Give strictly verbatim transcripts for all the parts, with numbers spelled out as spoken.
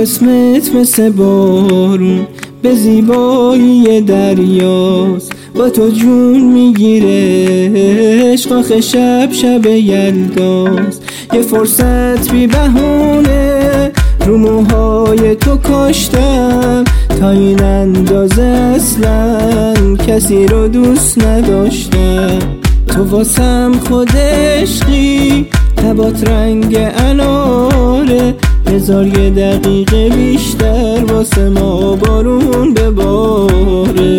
اسمت مثل بارون به زیبایی دریاست، با تو جون میگیره عشق آخه شب شب یلداست. یه فرصت بی بهونه رو موهای تو کاشتم، تا این اندازه اصلا کسی رو دوست نداشتم. تو واسم خود عشقی، لبات رنگ اناره، بذار یه دقیقه بیشتر واسه ما بارون بباره.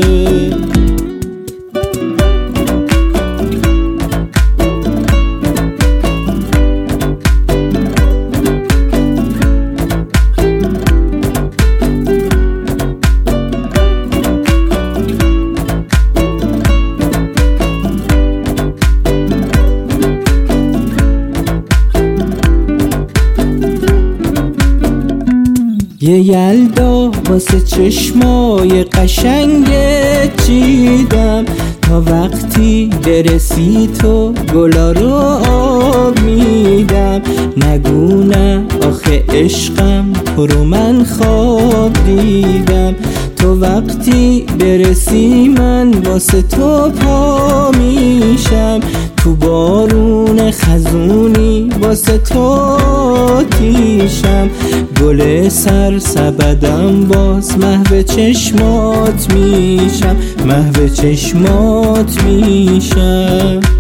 یه یلدا واسه چشمای قشنگت چیدم، تا وقتی برسی تو گلا رو آب میدم. نگو نه آخه عشقم تو رو من خواب دیدم، تو وقتی برسی من واسه تو پا میشم. تو بارون خزونی واسه تو تیشم، گل سر سبدم باز محو چشمات میشم، محو چشمات میشم.